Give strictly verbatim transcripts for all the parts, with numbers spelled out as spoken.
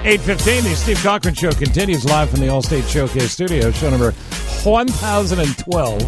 eight fifteen, the Steve Cochran Show continues live from the Allstate Showcase Studio. Show number one thousand twelve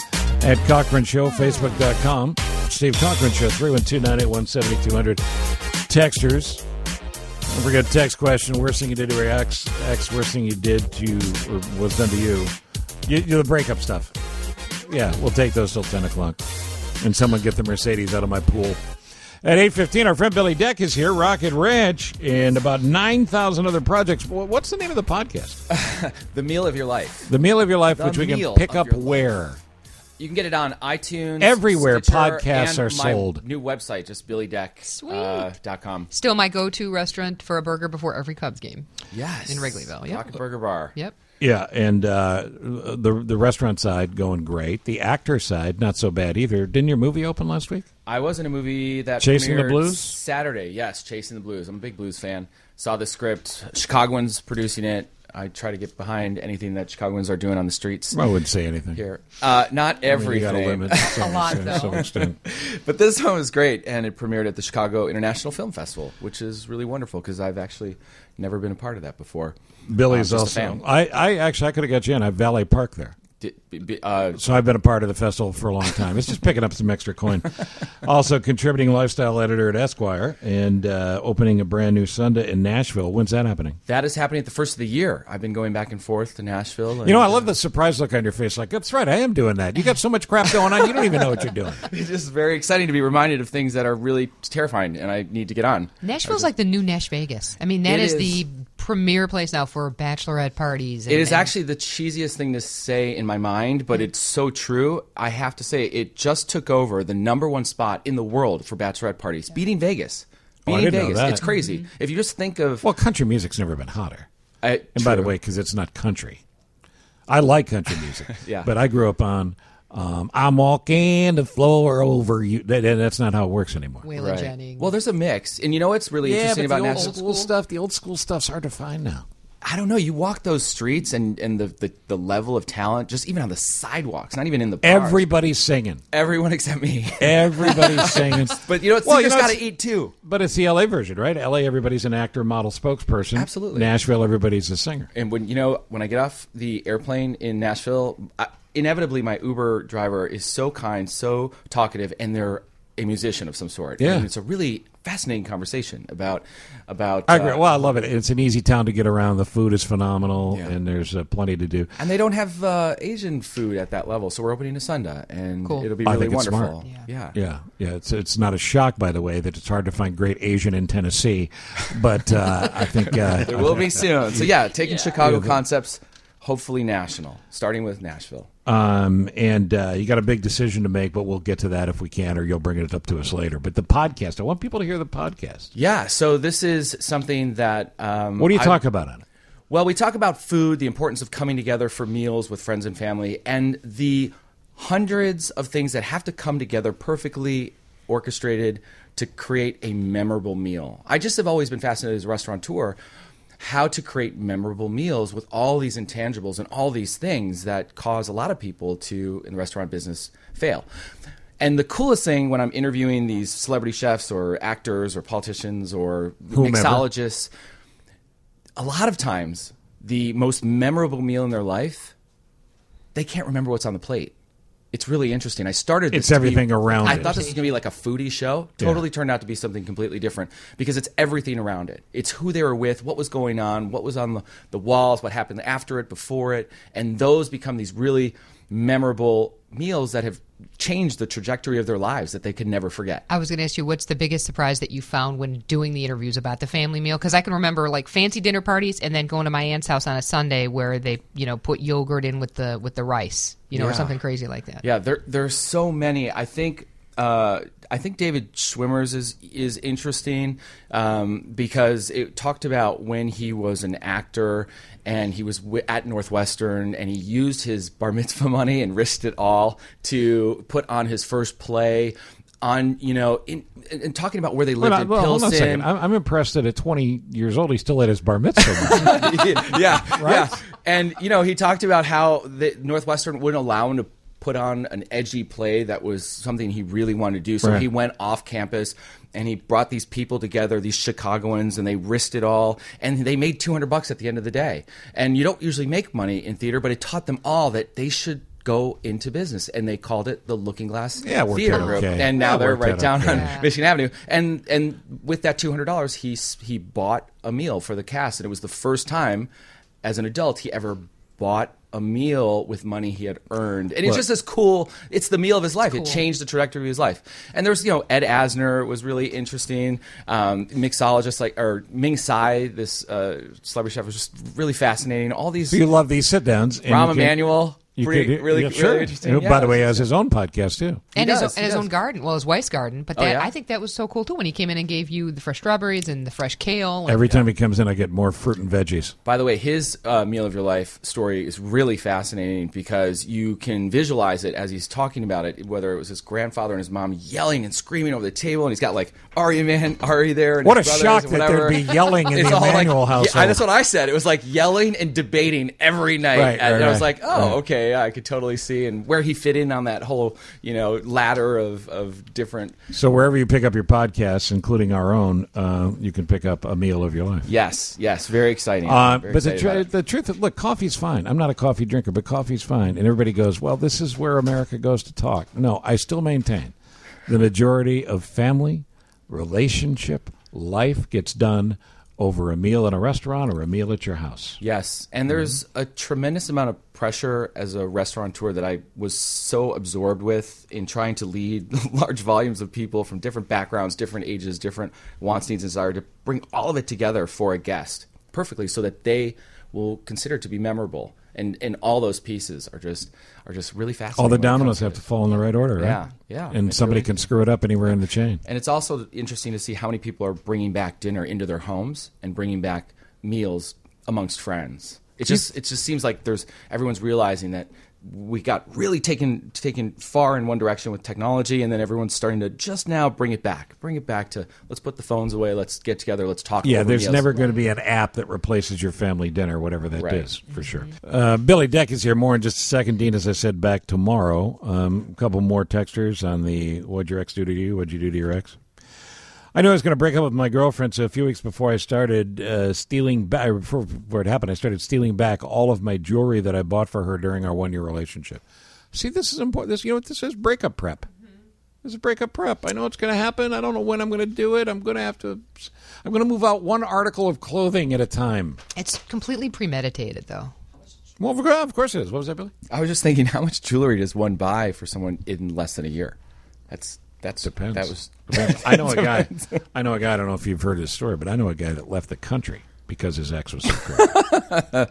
at Cochran Show, Facebook dot com. Steve Cochran Show, three one two, nine eight one, seven two zero zero. Texters. Don't forget text question. Worst thing you did to your ex. Ex, worst thing you did to, or was done to you. You, you the breakup stuff. Yeah, we'll take those till ten o'clock. And someone get the Mercedes out of my pool. At eight fifteen, our friend Billy Deck is here, Rocket Ranch, and about nine thousand other projects. What's the name of the podcast? The Meal of Your Life. The Meal of Your Life, the which we can pick up where? You can get it on iTunes. Everywhere Stitcher, podcasts and are sold. My new website, just billy deck dot com. Uh, Still my go-to restaurant for a burger before every Cubs game. Yes. In Wrigleyville. Yep. Rocket Burger Bar. Yep. Yeah, and uh, the the restaurant side going great. The actor side, not so bad either. Didn't your movie open last week? I was in a movie that Chasing the premiered Blues? Saturday. Yes, Chasing the Blues. I'm a big blues fan. Saw the script. Chicagoans producing it. I try to get behind anything that Chicagoans are doing on the streets. I wouldn't say anything. Here, uh, not everything. I mean, you got a limit. To some A lot, extent, though. some extent. But this one was great, and it premiered at the Chicago International Film Festival, which is really wonderful because I've actually never been a part of that before. Billy's I'm just a also. fan. I, I actually I could have got you in. I valet park there. Did- Uh, So I've been a part of the festival for a long time. It's just picking up some extra coin. Also contributing lifestyle editor at Esquire and uh, opening a brand new Sunday in Nashville. When's that happening? that is happening at the first of the year. I've been going back and forth to Nashville. And, You know, I love the surprise look on your face. Like, that's right, I am doing that. You got so much crap going on, you don't even know what you're doing. It's just very exciting to be reminded of things that are really terrifying, and I need to get on. Nashville's like the new Nash Vegas. I mean, that It is, is. the premier place now for bachelorette parties. And, It is and- actually the cheesiest thing to say in my mind, but it's so true. I have to say, it just took over the number one spot in the world for bachelorette parties, beating Vegas. Oh, I Beating didn't know Vegas. that. It's crazy. If you just think of... Well, country music's never been hotter. I, And by the true. way, because it's not country. I like country music. Yeah. But I grew up on um, I'm walking the floor over you. That, that's not how it works anymore. Waylon Right. Jennings. Well, there's a mix. And you know what's really Yeah, interesting but about the old Nashville? school stuff, the old school stuff's hard to find now. I don't know. You walk those streets and, and the, the, the level of talent, just even on the sidewalks, not even in the bars. Everybody's singing. Everyone except me. Everybody's singing. But you know what? Well, you Singers know, got to it's- eat too. But it's the L A version, right? L A, everybody's an actor, model, spokesperson. Absolutely. Nashville, everybody's a singer. And when you know when I get off the airplane in Nashville, I, inevitably my Uber driver is so kind, so talkative, and they're a musician of some sort. Yeah. And it's a really fascinating conversation about about. I agree. uh, Well, I love it. It's an easy town to get around. The food is phenomenal, Yeah. and there's uh, plenty to do. and they don't have uh, Asian food at that level, so we're opening a Sunda, and Cool. it'll be I really think it's wonderful. smart. Yeah. Yeah, yeah. It's it's not a shock, by the way, that it's hard to find great Asian in Tennessee, but uh, I think uh, There will be soon. So yeah, taking Chicago Yeah. concepts, hopefully national, starting with Nashville. Um, and uh, you got a big decision to make, but we'll get to that if we can, or you'll bring it up to us later. But the podcast, I want people to hear the podcast. Yeah. So this is something that. Um, What do you I- talk about on it? Well, we talk about food, the importance of coming together for meals with friends and family, and the hundreds of things that have to come together perfectly orchestrated to create a memorable meal. I just have always been fascinated as a restaurateur how to create memorable meals with all these intangibles and all these things that cause a lot of people to, in the restaurant business, fail. And the coolest thing when I'm interviewing these celebrity chefs or actors or politicians or Whomever. mixologists, a lot of times the most memorable meal in their life, they can't remember what's on the plate. It's really interesting. I started this It's to be- everything around I it. thought this was going to be like a foodie show. Yeah. Totally turned out to be something completely different because it's everything around it. It's who they were with, what was going on, what was on the, the walls, what happened after it, before it. And those become these really memorable meals that have changed the trajectory of their lives that they could never forget. I was going to ask you, what's the biggest surprise that you found when doing the interviews about the family meal? Because I can remember like fancy dinner parties and then going to my aunt's house on a Sunday where they, you know, put yogurt in with the with the rice, you know, or Yeah. something crazy like that. Yeah, there there's so many. I think uh, I think David Schwimmer's is is interesting um, because it talked about when he was an actor and he was w- at Northwestern and he used his bar mitzvah money and risked it all to put on his first play. On you know, in, in, in talking about where they lived Well, in well, hold on a second. Pilsen. I'm, I'm impressed that at twenty years old, he still had his bar mitzvah. yeah, yeah. And you know, he talked about how the Northwestern wouldn't allow him to put on an edgy play that was something he really wanted to do. So Right. he went off campus and he brought these people together, these Chicagoans, and they risked it all. And they made two hundred bucks at the end of the day. And you don't usually make money in theater, but it taught them all that they should go into business, and they called it the Looking Glass Yeah, it worked Theater out Group, okay. and now Yeah, it they're worked right out down okay. on Yeah. Michigan Avenue. And and with that two hundred dollars, he s- he bought a meal for the cast, and it was the first time as an adult he ever bought a meal with money he had earned, and it's Well- just as cool. It's the meal of his life. cool. It changed the trajectory of his life. And there's you know Ed Asner was really interesting. Um, mixologist like or Ming Tsai, this uh, celebrity chef, was just really fascinating. All these So you love these sit downs. Rahm Emanuel. You Pretty, could, really, yeah, really sure. interesting. Who, Yeah, by the it way, was- has his own podcast too. And He his, does, and he his does. own garden. Well, his wife's garden. But Oh, that, yeah? I think that was so cool too when he came in and gave you the fresh strawberries and the fresh kale. And, Every time he comes in, I get more fruit and veggies. By the way, his uh, Meal of Your Life story is really fascinating because you can visualize it as he's talking about it, whether it was his grandfather and his mom yelling and screaming over the table, and he's got like Ari Man, Ari there. And What his a brothers shock and that whatever. there'd be yelling in It's the all Emanuel like, household. Yeah, that's what I said. It was like yelling and debating every night. Right, and right, I was right, like, oh, right. okay, yeah, I could totally see and where he fit in on that whole, you know, ladder of, of different. So wherever you pick up your podcasts, including our own, uh, you can pick up a meal of your life. Yes, yes, very exciting. Uh, Very but the, excited tr- about it. the truth is, look, coffee's fine. I'm not a coffee drinker, but coffee's fine. And everybody goes, well, this is where America goes to talk. No, I still maintain the majority of family, relationship, life gets done over a meal in a restaurant or a meal at your house. Yes, and there's a tremendous amount of pressure as a restaurateur that I was so absorbed with in trying to lead large volumes of people from different backgrounds, different ages, different wants, needs, and desires to bring all of it together for a guest perfectly so that they will consider it to be memorable. And and all those pieces are just are just really fascinating. All the when it dominoes comes to have it. to fall in the right order, right? Yeah, yeah. And It's somebody really- can screw it up anywhere in the chain. And it's also interesting to see how many people are bringing back dinner into their homes and bringing back meals amongst friends. It just it just seems like there's everyone's realizing that we got really taken taken far in one direction with technology, and then everyone's starting to just now bring it back, bring it back to let's put the phones away, let's get together, let's talk. Yeah, over there's meals. never going to be an app that replaces your family dinner, whatever that Right. is, for sure. Uh, Billy Deck is here. More in just a second. Dean, as I said, back tomorrow. Um, a couple more texters on the what'd your ex do to you? What'd you do to your ex? I knew I was going to break up with my girlfriend, so a few weeks before I started uh, stealing back, before, before it happened, I started stealing back all of my jewelry that I bought for her during our one-year relationship. See, this is important. This, you know what this is? Breakup prep. This is breakup prep. I know it's going to happen. I don't know when I'm going to do it. I'm going to have to. I'm going to move out one article of clothing at a time. It's completely premeditated, though. Well, of course- of course it is. What was that, Billy? I was just thinking, how much jewelry does one buy for someone in less than a year? That's that's Depends. That was. Depends. I know a guy. I know a guy. I don't know if you've heard his story, but I know a guy that left the country because his ex was so great.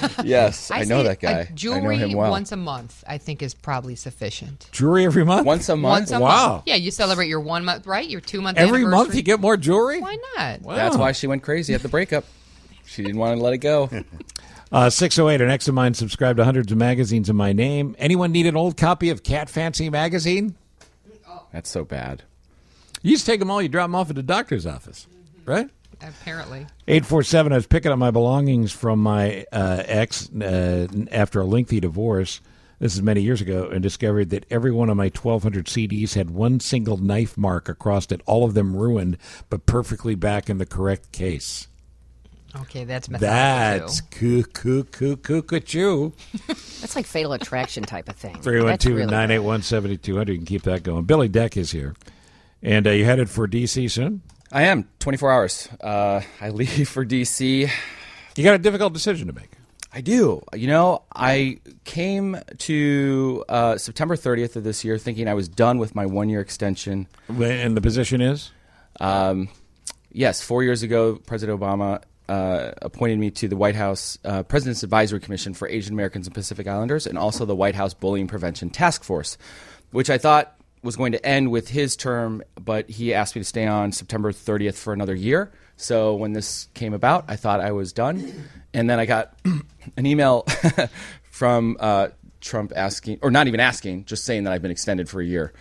Yes, I, know say that guy. a jewelry I know him well. once a month, I think, is probably sufficient. Jewelry every month. Once a month. Once a Wow. month. Yeah, you celebrate your one month, right? Your two month every anniversary. month you get more jewelry. Why not? Wow. That's why she went crazy at the breakup. She didn't want to let it go. Uh, six oh eight, an ex of mine subscribed to hundreds of magazines in my name. Anyone need an old copy of Cat Fancy magazine? That's so bad. You just take them all, you drop them off at the doctor's office, right? Apparently. eight four seven, I was picking up my belongings from my uh, ex uh, after a lengthy divorce. This is many years ago, and discovered that every one of my twelve hundred C Ds had one single knife mark across it, all of them ruined, but perfectly back in the correct case. Okay, that's methodical, That's too. coo, coo, coo, coo, coo. That's like Fatal Attraction type of thing. three one That's two, really nine eight one, seven two zero zero. You can keep that going. Billy Deck is here. And uh, you headed for D C soon? I am twenty-four hours. Uh, I leave for D C. You got a difficult decision to make. I do. You know, I came to uh, September thirtieth of this year thinking I was done with my one-year extension. And the position is? Um, yes, four years ago, President Obama uh, appointed me to the White House uh, President's Advisory Commission for Asian Americans and Pacific Islanders, and also the White House Bullying Prevention Task Force, which I thought was going to end with his term, but he asked me to stay on September thirtieth for another year. So when this came about, I thought I was done. And then I got an email from uh, Trump asking, or not even asking, just saying that I've been extended for a year.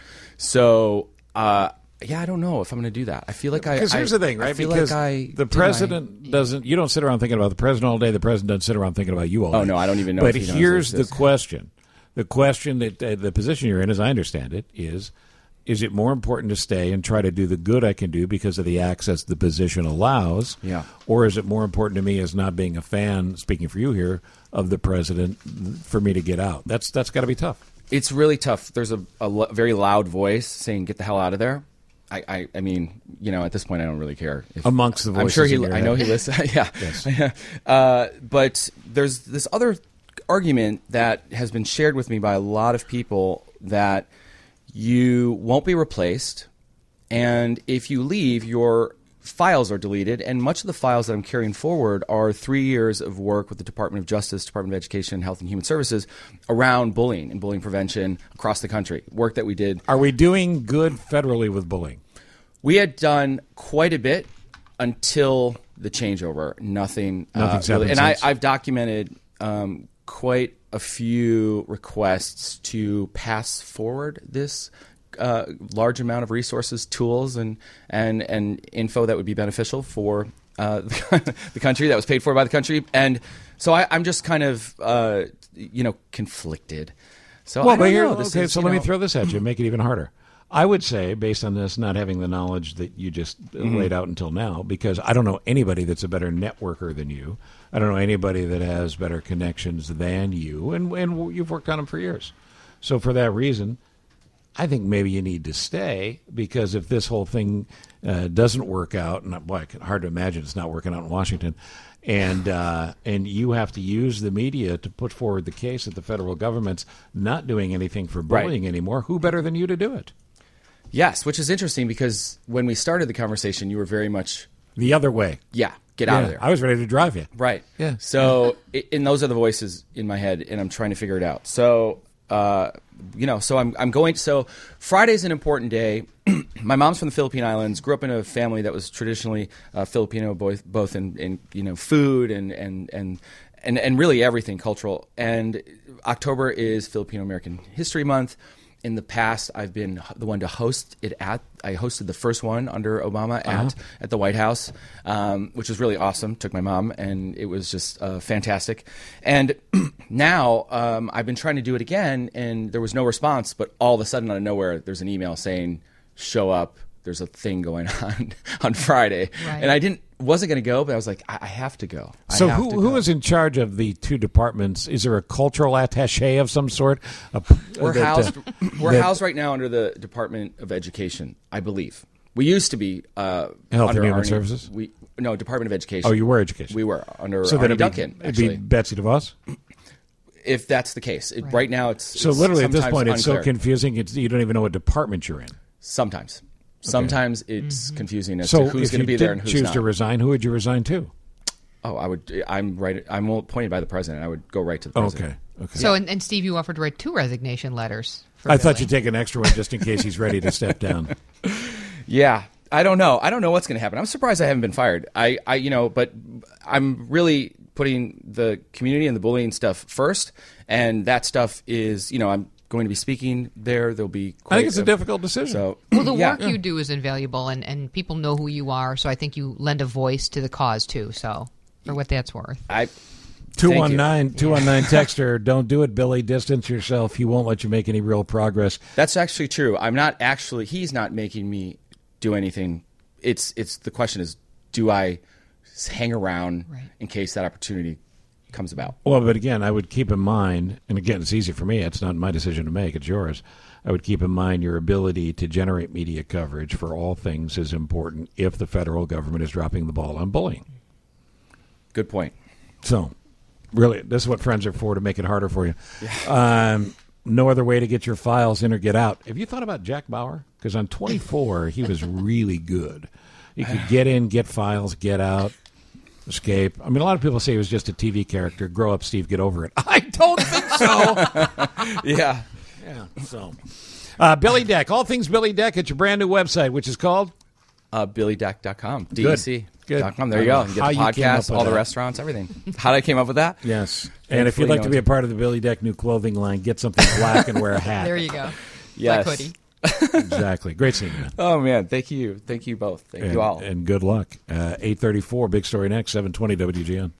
So, uh, yeah, I don't know if I'm going to do that. I feel like I. Because here's I, the thing, right? I feel Because like I the did my- president doesn't, you don't sit around thinking about the president all day. The president doesn't sit around thinking about you all day. Oh, no, I don't even know But if he knows here's this. the question. The question that uh, the position you're in, as I understand it, is: is it more important to stay and try to do the good I can do because of the access the position allows, Yeah. or is it more important to me as not being a fan, speaking for you here, of the president, for me to get out? That's that's got to be tough. It's really tough. There's a, a lo- very loud voice saying, "Get the hell out of there." I, I, I mean, you know, at this point, I don't really care. If, Amongst the voices, I'm sure he. in your I know head. he listens. Yeah. Yes. uh, but there's this other argument that has been shared with me by a lot of people that you won't be replaced, and if you leave, your files are deleted, and much of the files that I'm carrying forward are three years of work with the Department of Justice, Department of Education, Health and Human Services around bullying and bullying prevention across the country, work that we did. Are we doing good federally with bullying? We had done quite a bit until the changeover. Nothing. Nothing's uh, really. happened And I, since. I've documented um, quite a few requests to pass forward this uh, large amount of resources, tools, and and and info that would be beneficial for uh, the country, that was paid for by the country. And so I, I'm just kind of uh, you know conflicted. So Well, I don't but here, know. This okay, is, so you let me know- throw this at you, make it even harder. I would say, based on this, not having the knowledge that you just Mm-hmm. laid out until now, because I don't know anybody that's a better networker than you. I don't know anybody that has better connections than you, and, and you've worked on them for years. So for that reason, I think maybe you need to stay, because if this whole thing uh, doesn't work out, and boy, it's hard to imagine it's not working out in Washington, and uh, and you have to use the media to put forward the case that the federal government's not doing anything for Right. bullying anymore, who better than you to do it? Yes, which is interesting because when we started the conversation, you were very much, The other way. yeah, get out Yeah, of there. I was ready to drive you. Right. Yeah. So, i and those are the voices in my head, and I'm trying to figure it out. So, uh, you know, so I'm I'm going. So Friday's an important day. My mom's from the Philippine Islands. Grew up in a family that was traditionally uh, Filipino, both both in, in you know food and and and. And, and really everything cultural. And October is Filipino American History Month. In the past, I've been the one to host it at. I hosted the first one under Obama at Uh-huh. at the White House, um, which was really awesome. Took my mom, and it was just uh, fantastic. And now um, I've been trying to do it again, and there was no response. But all of a sudden, out of nowhere, there's an email saying, "Show up. There's a thing going on on Friday." Right. And I didn't wasn't going to go, but I was like, I, I have to go. I So have who to who go. is in charge of the two departments? Is there a cultural attaché of some sort? A, We're that, uh, housed. We're that- housed right now under the Department of Education, I believe. We used to be uh, Health and under Human Arnie- Services? We no Department of Education. Oh, you were education. We were under So Arnie then it'd Duncan. be, it'd be Actually, Betsy DeVos. if that's the case, it, right. now it's So it's literally at this sometimes point, it's so unclear. confusing. It's, you don't even know what department you're in. Sometimes, sometimes it's confusing as So to who's if going you to be there and did who's choose not. to resign, who would you resign to? Oh, I would. I'm right. I'm appointed by the president. I would go right to the president. Okay. Okay. So, and, and Steve, you offered to write two resignation letters. For I thought Billy. you'd take an extra one just in case he's ready to step down. Yeah, I don't know. I don't know what's going to happen. I'm surprised I haven't been fired. I, I, you know, but I'm really putting the community and the bullying stuff first, and that stuff is, you know, I'm going to be speaking there. There'll be. Quite I think it's a difficult decision. So, Well, the yeah. work you do is invaluable, and, and people know who you are, so I think you lend a voice to the cause, too, so for what that's worth. I. two one nine, two one nine texter, don't do it, Billy. Distance yourself. He won't let you make any real progress. That's actually true. I'm not actually. He's not making me do anything. It's. It's the question is, do I hang around Right. in case that opportunity comes about? Well, but again, I would keep in mind, and again, it's easy for me. It's not my decision to make. It's yours. I would keep in mind your ability to generate media coverage for all things is important if the federal government is dropping the ball on bullying. Good point. So, really, this is what friends are for, to make it harder for you. Um, no other way to get your files in or get out. Have you thought about Jack Bauer? Because on twenty-four, he was really good. He could get in, get files, get out, escape. I mean, a lot of people say he was just a T V character. Grow up, Steve. Get over it. I don't think so. Yeah. Yeah. So, uh, Billy Deck. All things Billy Deck at your brand new website, which is called Uh, Billy Deck dot com. D Good. E C. Good. Dot com. There you go. You get How the you came up podcast, with all the that. restaurants, everything. How did I came up with that? Yes. And if you'd Thankfully, like no to be a one's- part of the Billy Deck new clothing line, get something black and wear a hat. There you go. Yes. Like hoodie. Exactly. Great seeing you, man. Oh, man. Thank you. Thank you both. Thank And, you all. and good luck. Uh, eight thirty-four, big story next, seven twenty W G N.